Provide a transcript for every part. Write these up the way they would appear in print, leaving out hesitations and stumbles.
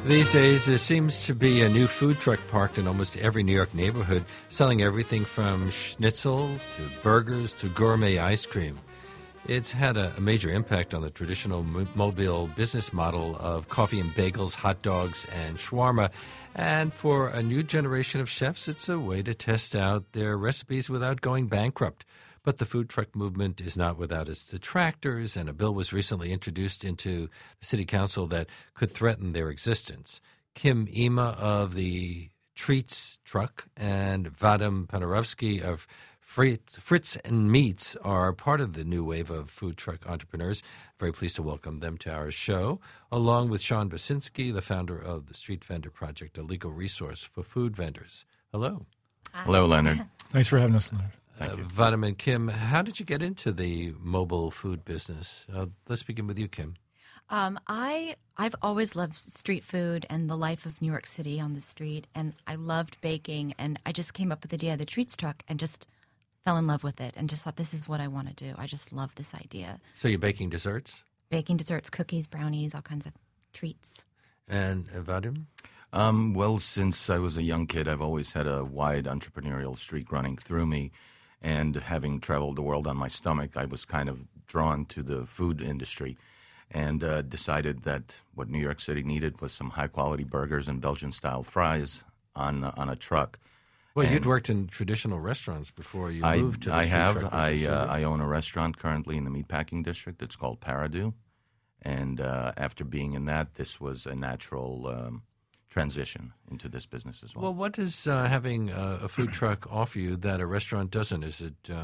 These days, there seems to be a new food truck parked in almost every New York neighborhood, selling everything from schnitzel to burgers to gourmet ice cream. It's had a major impact on the traditional Mobile business model of coffee and bagels, hot dogs, and shawarma. And for a new generation of chefs, it's a way to test out their recipes without going bankrupt. But the food truck movement is not without its detractors, and a bill was recently introduced into the city council that could threaten their existence. Kim Ema of the Treats Truck and Vadim Panerovsky of Fritz and Meats are part of the new wave of food truck entrepreneurs. Very pleased to welcome them to our show, along with Sean Basinski, the founder of the Street Vendor Project, a legal resource for food vendors. Hello. Hi. Hello, Leonard. Thanks for having us, Leonard. Thank you. Vadim and Kim, how did you get into the mobile food business? Let's begin with you, Kim. I've always loved street food and the life of New York City on the street, and I loved baking, and I just came up with the idea of the Treats Truck and just fell in love with it and just thought, this is what I want to do. I just love this idea. So you're baking desserts? Baking desserts, cookies, brownies, all kinds of treats. And Vadim? Well, since I was a young kid, I've always had a wide entrepreneurial streak running through me. And having traveled the world on my stomach, I was kind of drawn to the food industry and decided that what New York City needed was some high-quality burgers and Belgian-style fries on a truck. Well, and you'd worked in traditional restaurants before you moved to the street have. truck business. I own a restaurant currently in the meatpacking district. It's called Paradu. And after being in that, this was a natural transition into this business as well. Well, what does having a food truck offer you that a restaurant doesn't? Is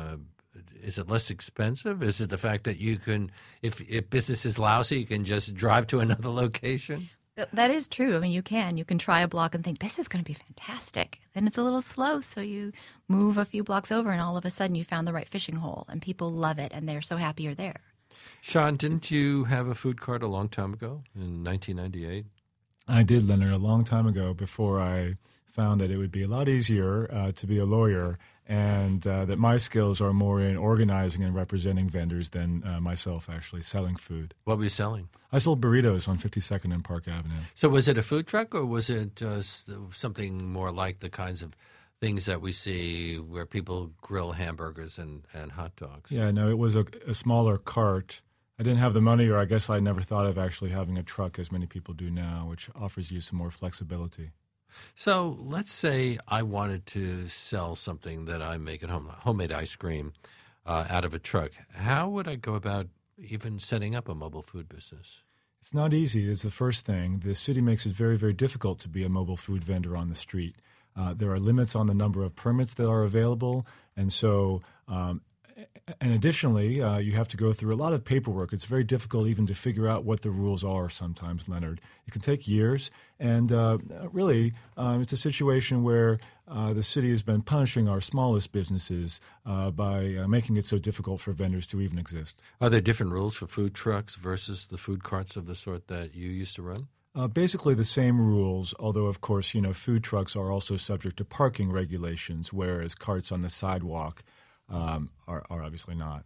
it less expensive? Is it the fact that you can, if business is lousy, you can just drive to another location? That is true. I mean, you can try a block and think, this is going to be fantastic. Then it's a little slow, so you move a few blocks over, and all of a sudden you found the right fishing hole, and people love it, and they're so happy you're there. Sean, didn't you have a food cart a long time ago, in 1998? I did, Leonard, a long time ago before I found that it would be a lot easier to be a lawyer and that my skills are more in organizing and representing vendors than myself actually selling food. What were you selling? I sold burritos on 52nd and Park Avenue. So was it a food truck, or was it something more like the kinds of things that we see where people grill hamburgers and hot dogs? Yeah, no, it was a smaller cart. I didn't have the money, or I guess I never thought of actually having a truck as many people do now, which offers you some more flexibility. So let's say I wanted to sell something that I make at home, homemade ice cream, out of a truck. How would I go about even setting up a mobile food business? It's not easy is the first thing. The city makes it very, very difficult to be a mobile food vendor on the street. There are limits on the number of permits that are available, and so and additionally, you have to go through a lot of paperwork. It's very difficult even to figure out what the rules are sometimes, Leonard. It can take years, and really, it's a situation where the city has been punishing our smallest businesses by making it so difficult for vendors to even exist. Are there different rules for food trucks versus the food carts of the sort that you used to run? Basically the same rules, although, of course, food trucks are also subject to parking regulations, whereas carts on the sidewalk are obviously not.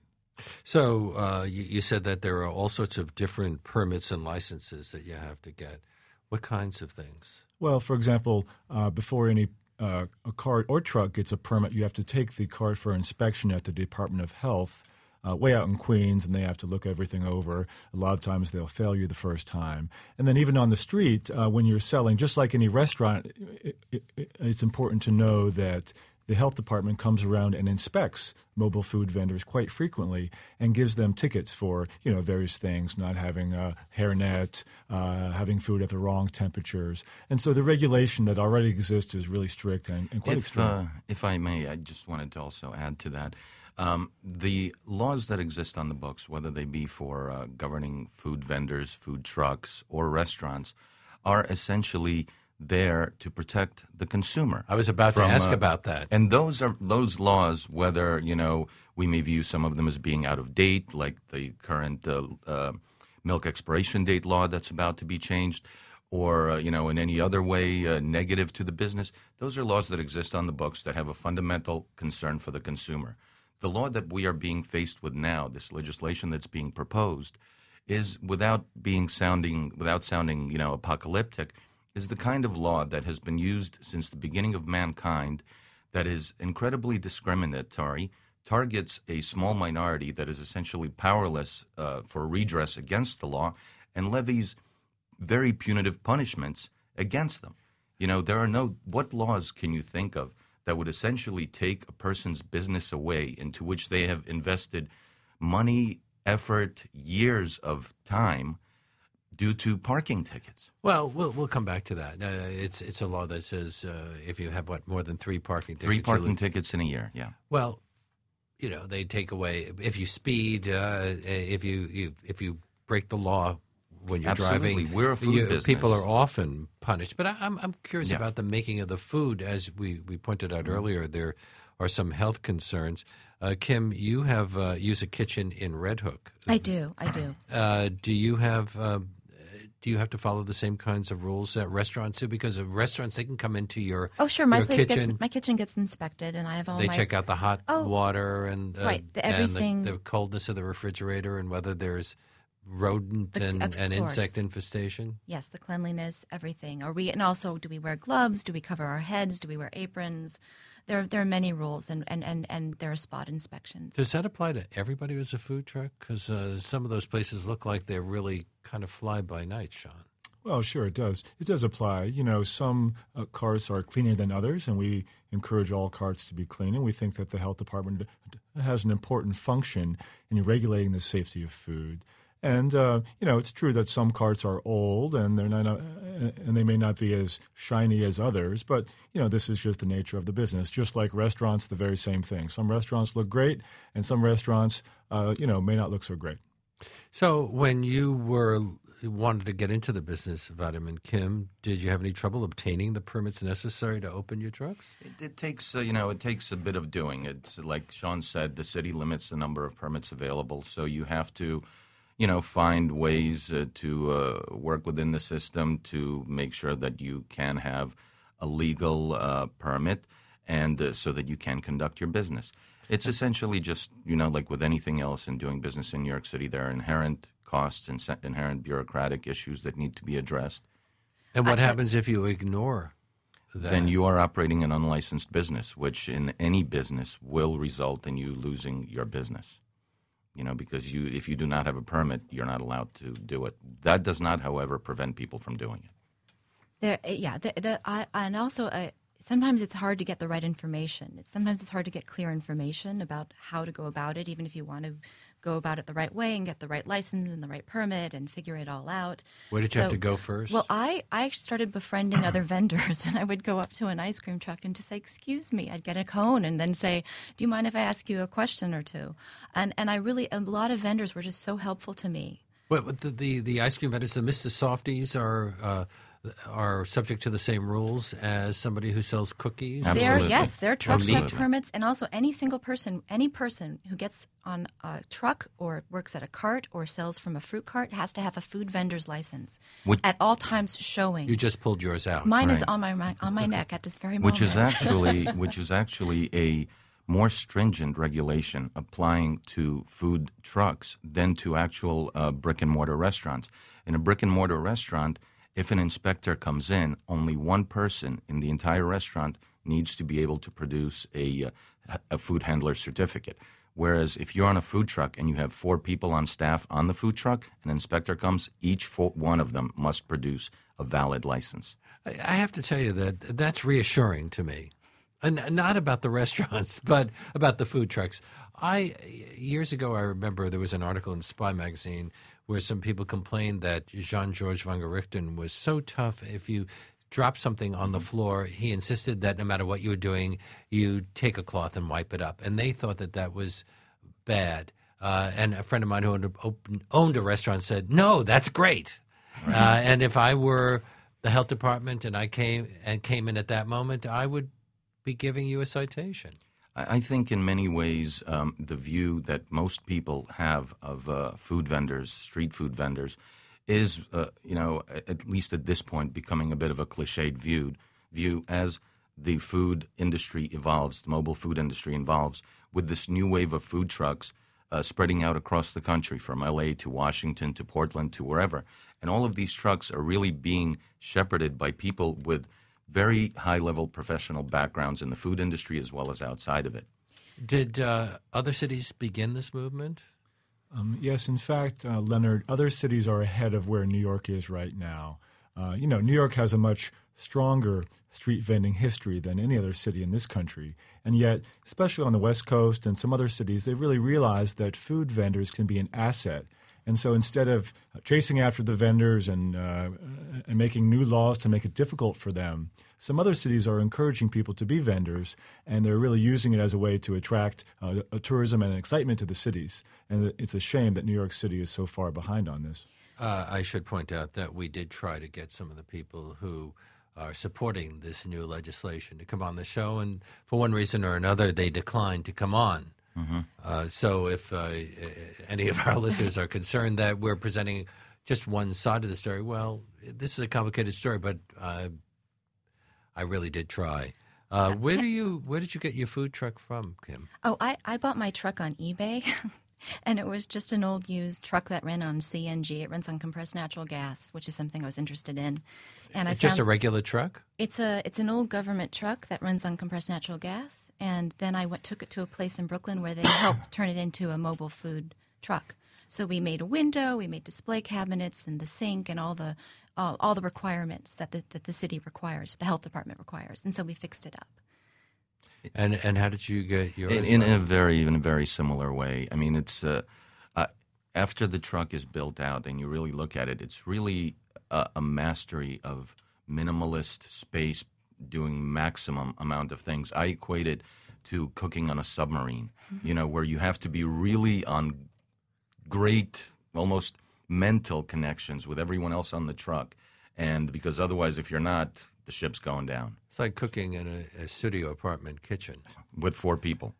So you said that there are all sorts of different permits and licenses that you have to get. What kinds of things? Well, for example, before any a cart or truck gets a permit, you have to take the cart for inspection at the Department of Health way out in Queens, and they have to look everything over. A lot of times they'll fail you the first time. And then even on the street, when you're selling, just like any restaurant, it's important to know that the health department comes around and inspects mobile food vendors quite frequently and gives them tickets for, various things, not having a hairnet, having food at the wrong temperatures. And so the regulation that already exists is really strict and quite extreme. If I may, I just wanted to also add to that. The laws that exist on the books, whether they be for governing food vendors, food trucks, or restaurants, are essentially there to protect the consumer. I was about to ask about that. And those laws, whether, we may view some of them as being out of date, like the current milk expiration date law that's about to be changed, or, in any other way negative to the business, those are laws that exist on the books that have a fundamental concern for the consumer. The law that we are being faced with now, this legislation that's being proposed, is without sounding, apocalyptic, is the kind of law that has been used since the beginning of mankind, that is incredibly discriminatory, targets a small minority that is essentially powerless for redress against the law, and levies very punitive punishments against them. You know, what laws can you think of that would essentially take a person's business away into which they have invested money, effort, years of time due to parking tickets? Well, we'll come back to that. It's a law that says if you have more than 3 parking tickets. 3 parking tickets in a year, yeah. Well, you know, they take away if you speed, if you break the law when you're Absolutely. driving. We're a food business. People are often punished. But I'm curious about the making of the food. As we pointed out earlier, there are some health concerns. Kim, you have use a kitchen in Red Hook. I do. Do you have to follow the same kinds of rules that restaurants do? Because restaurants, they can come into your my kitchen. My kitchen gets inspected, and I have all They check out the hot water and everything, and the coldness of the refrigerator, and whether there's rodent and insect infestation. Yes, the cleanliness, everything. And also, do we wear gloves? Do we cover our heads? Do we wear aprons? There are many rules, and there are spot inspections. Does that apply to everybody who's a food truck? Because some of those places look like they're really kind of fly by night, Sean. Well, sure, it does. It does apply. You know, some carts are cleaner than others, and we encourage all carts to be clean. And we think that the health department has an important function in regulating the safety of food. And you know, it's true that some carts are old and they may not be as shiny as others. But you know, this is just the nature of the business. Just like restaurants, the very same thing. Some restaurants look great, and some restaurants, may not look so great. So, when you wanted to get into the business, Vadim and Kim, did you have any trouble obtaining the permits necessary to open your trucks? It takes it takes a bit of doing. It's like Sean said, the city limits the number of permits available, so you have to find ways to work within the system to make sure that you can have a legal permit and so that you can conduct your business. It's essentially just, like with anything else in doing business in New York City, there are inherent costs and inherent bureaucratic issues that need to be addressed. And what happens if you ignore that? Then you are operating an unlicensed business, which in any business will result in you losing your business. Because if you do not have a permit, you're not allowed to do it. That does not, however, prevent people from doing it. And also sometimes it's hard to get the right information. Sometimes it's hard to get clear information about how to go about it, even if you want to go about it the right way and get the right license and the right permit and figure it all out. Where did you have to go first? Well, I started befriending other vendors, and I would go up to an ice cream truck and just say, "Excuse me," I'd get a cone and then say, "Do you mind if I ask you a question or two?" And a lot of vendors were just so helpful to me. Well, the ice cream vendors, the Mr. Softies are subject to the same rules as somebody who sells cookies? Absolutely. Their trucks have permits, and also any person who gets on a truck or works at a cart or sells from a fruit cart has to have a food vendor's license at all times showing. You just pulled yours out. Mine is on my neck at this very moment. Which is actually a more stringent regulation applying to food trucks than to actual brick and mortar restaurants. In a brick and mortar restaurant, if an inspector comes in, only one person in the entire restaurant needs to be able to produce a food handler certificate. Whereas if you're on a food truck and you have 4 people on staff on the food truck, an inspector comes, each one of them must produce a valid license. I have to tell you that's reassuring to me. And not about the restaurants, but about the food trucks. Years ago, I remember there was an article in Spy magazine where some people complained that Jean-Georges Van Richten was so tough. If you drop something on the floor, he insisted that no matter what you were doing, you take a cloth and wipe it up. And they thought that was bad. And a friend of mine who owned a restaurant said, "No, that's great." Right. And if I were the health department and I came in at that moment, I would be giving you a citation. I think in many ways the view that most people have of food vendors, street food vendors, is, at least at this point, becoming a bit of a cliched view as the food industry evolves, the mobile food industry evolves. With this new wave of food trucks, spreading out across the country from LA to Washington to Portland to wherever. And all of these trucks are really being shepherded by people with very high-level professional backgrounds in the food industry as well as outside of it. Did other cities begin this movement? Yes, in fact, Leonard, other cities are ahead of where New York is right now. New York has a much stronger street vending history than any other city in this country. And yet, especially on the West Coast and some other cities, they've really realized that food vendors can be an asset. And so instead of chasing after the vendors and making new laws to make it difficult for them, some other cities are encouraging people to be vendors, and they're really using it as a way to attract tourism and excitement to the cities. And it's a shame that New York City is so far behind on this. I should point out that we did try to get some of the people who are supporting this new legislation to come on the show, and for one reason or another, they declined to come on. Mm-hmm. So if any of our listeners are concerned that we're presenting just one side of the story, well, this is a complicated story, but I really did try. Where did you get your food truck from, Kim? Oh, I bought my truck on eBay. And it was just an old used truck that ran on CNG. It runs on compressed natural gas, which is something I was interested in. And It's just a regular truck? It's an old government truck that runs on compressed natural gas. And then I took it to a place in Brooklyn where they helped turn it into a mobile food truck. So we made a window, we made display cabinets and the sink and all the requirements that the city requires, the health department requires. And so we fixed it up. And how did you get yours? In a very similar way. I mean, it's after the truck is built out and you really look at it, it's really a mastery of minimalist space, doing maximum amount of things. I equate it to cooking on a submarine, where you have to be really on great, almost mental connections with everyone else on the truck, and because otherwise, if you're not, the ship's going down. It's like cooking in a studio apartment kitchen. With 4 people.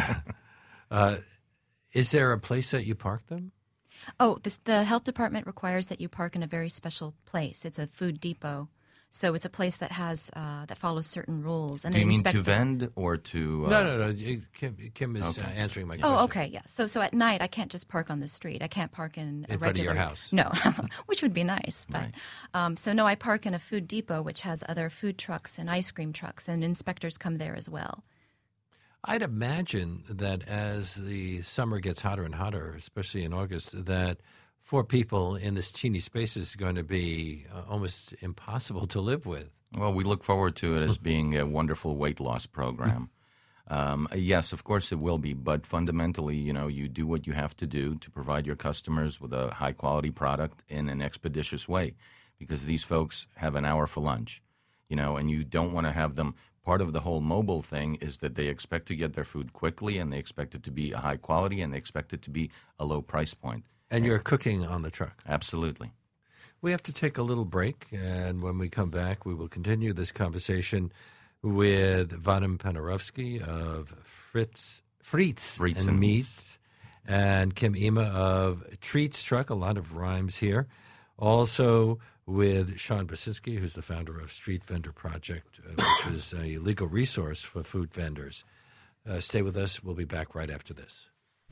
Is there a place that you park them? Oh, the health department requires that you park in a very special place. It's a food depot. So it's a place that has that follows certain rules. And do you mean to vend or to... No. Kim is answering my question. Oh, okay, yeah. So at night, I can't just park on the street. I can't park in a front of your house. No, which would be nice. But right. So no, I park in a food depot, which has other food trucks and ice cream trucks, and inspectors come there as well. I'd imagine that as the summer gets hotter and hotter, especially in August, that 4 people in this teeny space is going to be almost impossible to live with. Well, we look forward to it as being a wonderful weight loss program. Yes, of course it will be, but fundamentally, you do what you have to do to provide your customers with a high-quality product in an expeditious way, because these folks have an hour for lunch, and you don't want to have them. Part of the whole mobile thing is that they expect to get their food quickly, and they expect it to be a high quality, and they expect it to be a low price point. And you're cooking on the truck. Absolutely. We have to take a little break, and when we come back, we will continue this conversation with Vadim Panarovsky of Fritz and Meats, and Kim Ema of Treats Truck, a lot of rhymes here. Also with Sean Basinski, who's the founder of Street Vendor Project, which is a legal resource for food vendors. Stay with us. We'll be back right after this.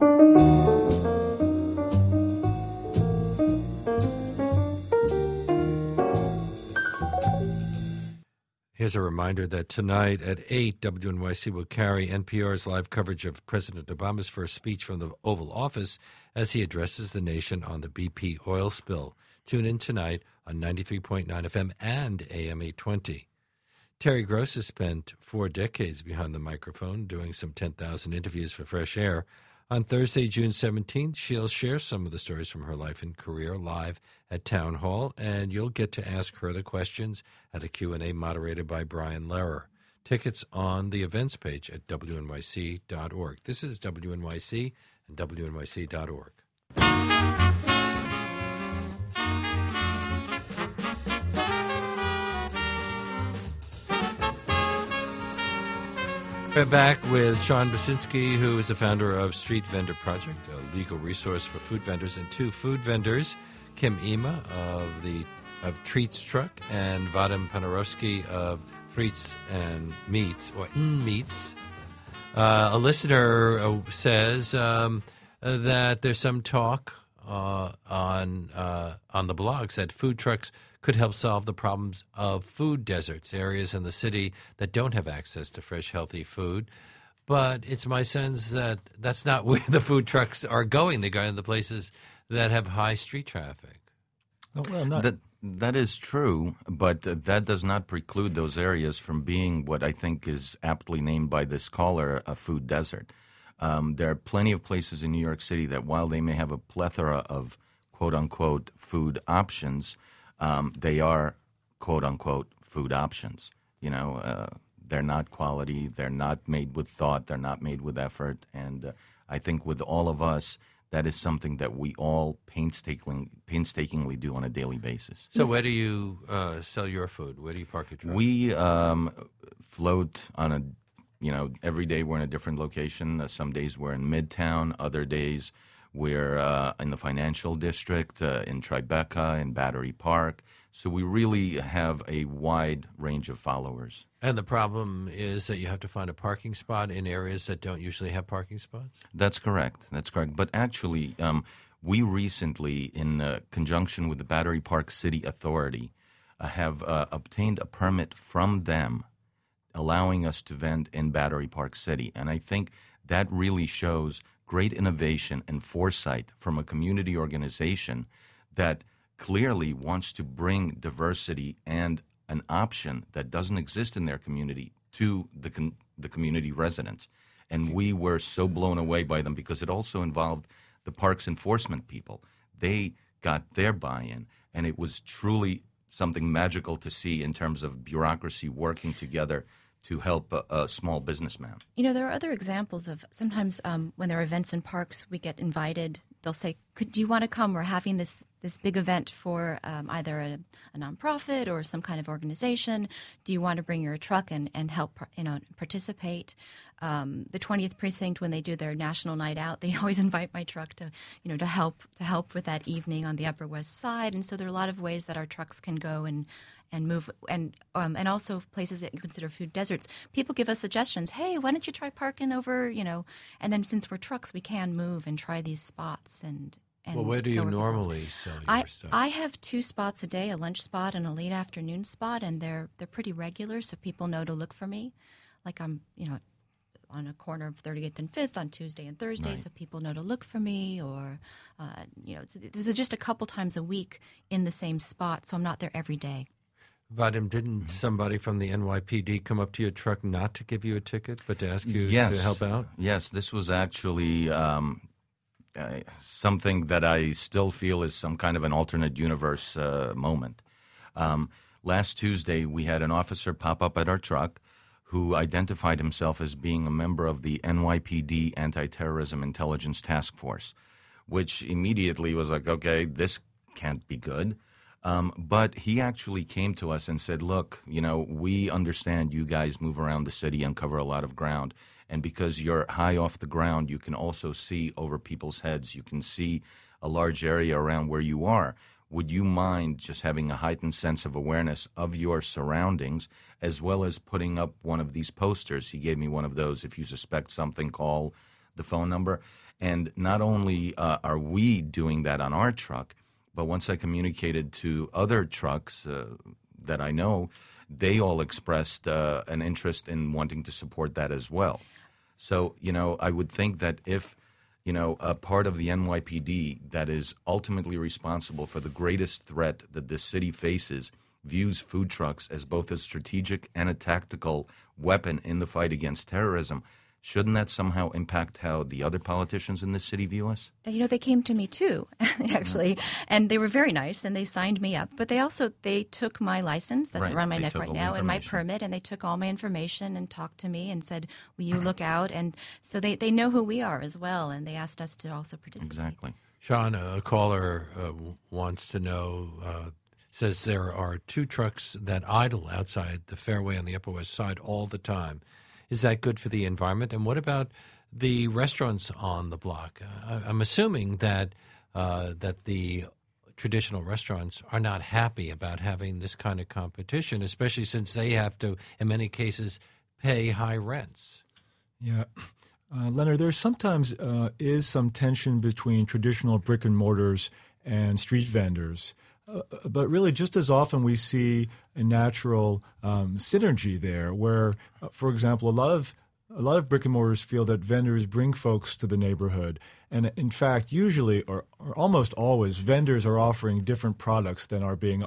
Here's a reminder that tonight at 8, WNYC will carry NPR's live coverage of President Obama's first speech from the Oval Office as he addresses the nation on the BP oil spill. Tune in tonight on 93.9 FM and AM 820. Terry Gross has spent 4 decades behind the microphone doing some 10,000 interviews for Fresh Air. On Thursday, June 17th, she'll share some of the stories from her life and career live at Town Hall, and you'll get to ask her the questions at a Q&A moderated by Brian Lehrer. Tickets on the events page at WNYC.org. This is WNYC and WNYC.org. We're back with Sean Basinski, who is the founder of Street Vendor Project, a legal resource for food vendors, and 2 food vendors, Kim Ema of Treats Truck and Vadim Panarovsky of Fritz and Meats, or Meats. A listener says that there's some talk on the blogs that food trucks could help solve the problems of food deserts, areas in the city that don't have access to fresh, healthy food. But it's my sense that that's not where the food trucks are going. They're going to the places that have high street traffic. Oh, well, That is true, but that does not preclude those areas from being what I think is aptly named by this caller a food desert. There are plenty of places in New York City that while they may have a plethora of quote-unquote food options, they are quote-unquote food options. They're not quality, they're not made with thought, they're not made with effort, and I think with all of us, that is something that we all painstakingly do on a daily basis. So where do you sell your food? Where do you park your truck? We float on every day we're in a different location. Some days we're in Midtown. Other days we're in the financial district, in Tribeca, in Battery Park. So we really have a wide range of followers. And the problem is that you have to find a parking spot in areas that don't usually have parking spots? That's correct. But actually, we recently, in conjunction with the Battery Park City Authority, have obtained a permit from them allowing us to vend in Battery Park City. And I think that really shows great innovation and foresight from a community organization that clearly wants to bring diversity and an option that doesn't exist in their community to the community residents. And we were so blown away by them because it also involved the parks enforcement people. They got their buy-in, and it was truly something magical to see in terms of bureaucracy working together to help a small businessman. There are other examples of sometimes when there are events in parks, we get invited. They'll say, do you want to come? We're having this big event for either a nonprofit or some kind of organization. Do you want to bring your truck and help participate? The 20th Precinct, when they do their National Night Out, they always invite my truck to help with that evening on the Upper West Side. And so there are a lot of ways that our trucks can go and move, and also places that you consider food deserts. People give us suggestions. Hey, why don't you try parking over, and then since we're trucks, we can move and try these spots. And well, where do you normally sell your stuff? I have 2 spots a day, a lunch spot and a late afternoon spot, and they're pretty regular, so people know to look for me. Like I'm, on a corner of 38th and 5th on Tuesday and Thursday, so people know to look for me. Or, there's just a couple times a week in the same spot, so I'm not there every day. Vadim, didn't somebody from the NYPD come up to your truck not to give you a ticket, but to ask you to help out? Yes, this was actually something that I still feel is some kind of an alternate universe moment. Last Tuesday, we had an officer pop up at our truck who identified himself as being a member of the NYPD Anti-Terrorism Intelligence Task Force, which immediately was like, okay, this can't be good. But he actually came to us and said, look, we understand you guys move around the city and cover a lot of ground. And because you're high off the ground, you can also see over people's heads. You can see a large area around where you are. Would you mind just having a heightened sense of awareness of your surroundings, as well as putting up one of these posters? He gave me one of those. If you suspect something, call the phone number. And not only are we doing that on our truck, but once I communicated to other trucks that I know, they all expressed an interest in wanting to support that as well. So, I would think that if, a part of the NYPD that is ultimately responsible for the greatest threat that this city faces views food trucks as both a strategic and a tactical weapon in the fight against terrorism, shouldn't that somehow impact how the other politicians in this city view us? They came to me too, actually, and they were very nice, and they signed me up. But they took my license that's around my neck right now, and my permit, and they took all my information and talked to me and said, will you look out? And so they know who we are as well, and they asked us to also participate. Exactly. Sean, a caller wants to know, says there are 2 trucks that idle outside the fairway on the Upper West Side all the time. Is that good for the environment? And what about the restaurants on the block? I'm assuming that the traditional restaurants are not happy about having this kind of competition, especially since they have to, in many cases, pay high rents. Yeah. Leonard, there sometimes is some tension between traditional brick and mortars and street vendors. But really, just as often we see a natural synergy there where, for example, a lot of brick and mortars feel that vendors bring folks to the neighborhood. And in fact, usually or almost always, vendors are offering different products than are being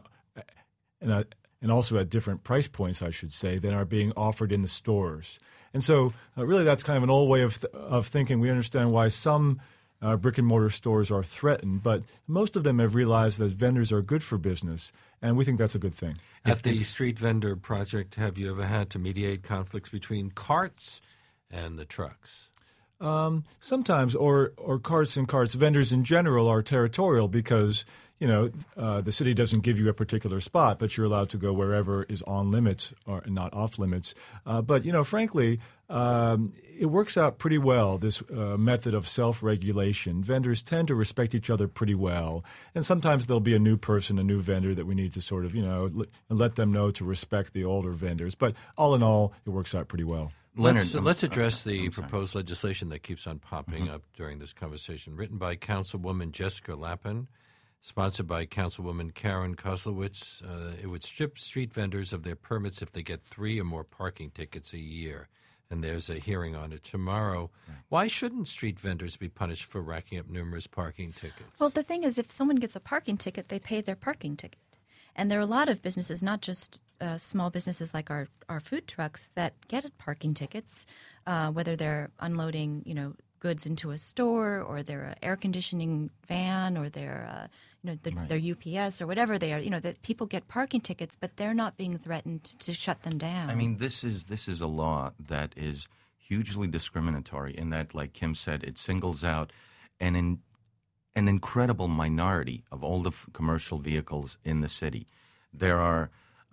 and also at different price points, I should say, than are being offered in the stores. And so really that's kind of an old way of thinking. We understand why some brick and mortar stores are threatened, but most of them have realized that vendors are good for business, and we think that's a good thing. At the Street Vendor Project, have you ever had to mediate conflicts between carts and the trucks? Sometimes, or carts and carts. Vendors in general are territorial because the city doesn't give you a particular spot, but you're allowed to go wherever is on limits or not off limits. But frankly, it works out pretty well, this method of self-regulation. Vendors tend to respect each other pretty well. And sometimes there'll be a new person, a new vendor that we need to sort of, let them know to respect the older vendors. But all in all, it works out pretty well. Leonard, let's address the proposed legislation that keeps on popping up during this conversation. Written by Councilwoman Jessica Lappin, sponsored by Councilwoman Karen Koslowitz. It would strip street vendors of their permits if they get 3 or more parking tickets a year. And there's a hearing on it tomorrow. Right. Why shouldn't street vendors be punished for racking up numerous parking tickets? Well, the thing is, if someone gets a parking ticket, they pay their parking ticket. And there are a lot of businesses, not just small businesses like our food trucks, that get parking tickets, whether they're unloading, goods into a store, or they're an air conditioning van, or they're their UPS or whatever they are. That people get parking tickets, but they're not being threatened to shut them down. I mean, this is a law that is hugely discriminatory in that, like Kim said, it singles out an incredible minority of all the commercial vehicles in the city. There are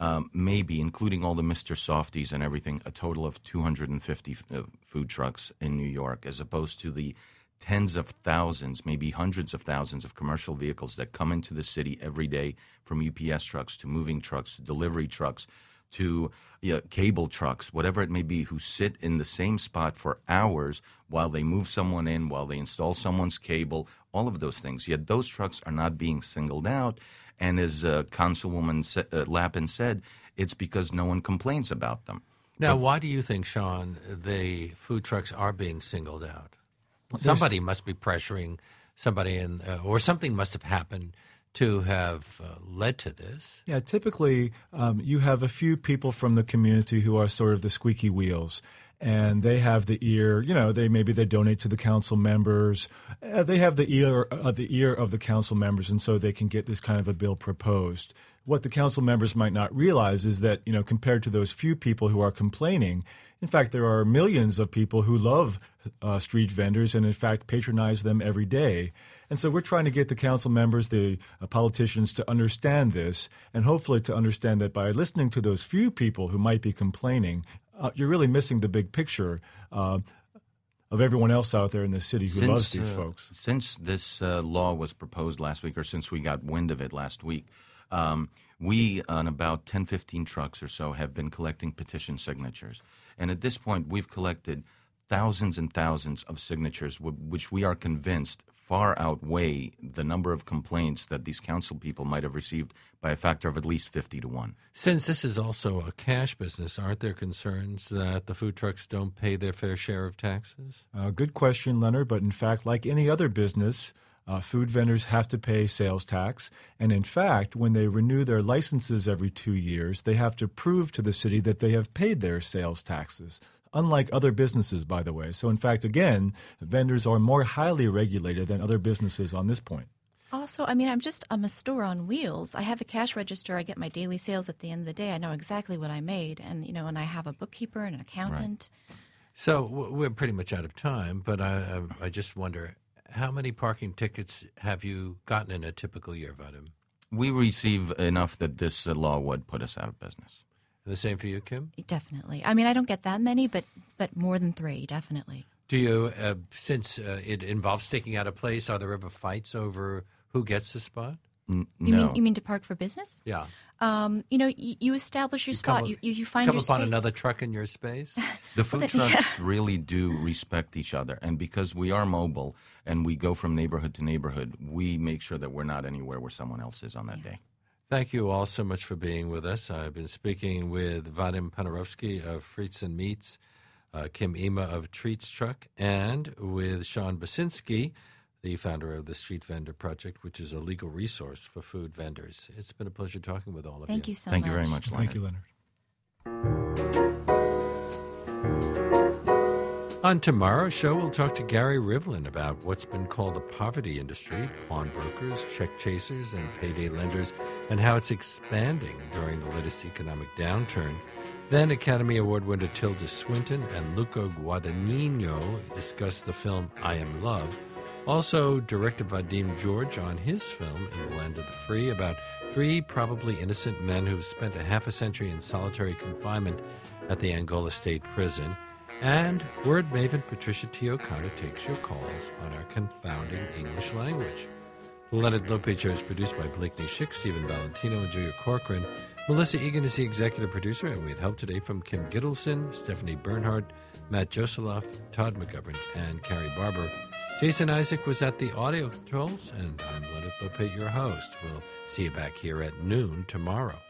maybe, including all the Mr. Softies and everything, a total of 250 food trucks in New York, as opposed to the tens of thousands, maybe hundreds of thousands of commercial vehicles that come into the city every day, from UPS trucks to moving trucks to delivery trucks to cable trucks, whatever it may be, who sit in the same spot for hours while they move someone in, while they install someone's cable, all of those things. Yet those trucks are not being singled out. And as Councilwoman Lappin said, it's because no one complains about them. Now, why do you think, Sean, the food trucks are being singled out? Somebody must be pressuring somebody, or something must have happened to have led to this. Yeah, typically you have a few people from the community who are sort of the squeaky wheels. And they have the ear, they donate to the council members. They have the ear of the council members, and so they can get this kind of a bill proposed. What the council members might not realize is that, compared to those few people who are complaining, in fact, there are millions of people who love street vendors and, in fact, patronize them every day. And so we're trying to get the council members, the politicians, to understand this, and hopefully to understand that by listening to those few people who might be complaining, you're really missing the big picture of everyone else out there in the city who loves these folks. Since this law was proposed last week, or since we got wind of it last week, we, on about 10, 15 trucks or so, have been collecting petition signatures. And at this point, we've collected thousands and thousands of signatures, which we are convinced far outweigh the number of complaints that these council people might have received by a factor of at least 50 to 1. Since this is also a cash business, aren't there concerns that the food trucks don't pay their fair share of taxes? Good question, Leonard. But in fact, like any other business, food vendors have to pay sales tax. And in fact, when they renew their licenses every 2 years, they have to prove to the city that they have paid their sales taxes. Unlike other businesses, by the way. So, in fact, again, vendors are more highly regulated than other businesses on this point. Also, I'm a store on wheels. I have a cash register. I get my daily sales at the end of the day. I know exactly what I made. And, and I have a bookkeeper and an accountant. Right. So we're pretty much out of time, but I just wonder, how many parking tickets have you gotten in a typical year, Vadim? We receive enough that this law would put us out of business. The same for you, Kim? Definitely. I don't get that many, but more than 3, definitely. Do you, since it involves staking out a place, are there ever fights over who gets the spot? No. You mean to park for business? Yeah. You establish your spot. You find come your upon space. another truck in your space. The food trucks really do respect each other. And because we are mobile and we go from neighborhood to neighborhood, we make sure that we're not anywhere where someone else is on that day. Thank you all so much for being with us. I've been speaking with Vadim Ponarovsky of Frites and Meats, Kim Ema of Treats Truck, and with Sean Basinski, the founder of the Street Vendor Project, which is a legal resource for food vendors. It's been a pleasure talking with all of you. Thank you so much. Thank you very much, Leonard. Thank you, Leonard. On tomorrow's show, we'll talk to Gary Rivlin about what's been called the poverty industry, pawnbrokers, check chasers, and payday lenders, and how it's expanding during the latest economic downturn. Then Academy Award winner Tilda Swinton and Luca Guadagnino discuss the film I Am Love. Also, director Vadim George on his film In the Land of the Free about 3 probably innocent men who've spent a half a century in solitary confinement at the Angola State Prison. And word maven Patricia T. O'Connor takes your calls on our confounding English language. The Leonard Lopez Show is produced by Blakeney Schick, Stephen Valentino, and Julia Corcoran. Melissa Egan is the executive producer, and we had help today from Kim Gittleson, Stephanie Bernhardt, Matt Josoloff, Todd McGovern, and Carrie Barber. Jason Isaac was at the audio controls, and I'm Leonard Lopez, your host. We'll see you back here at noon tomorrow.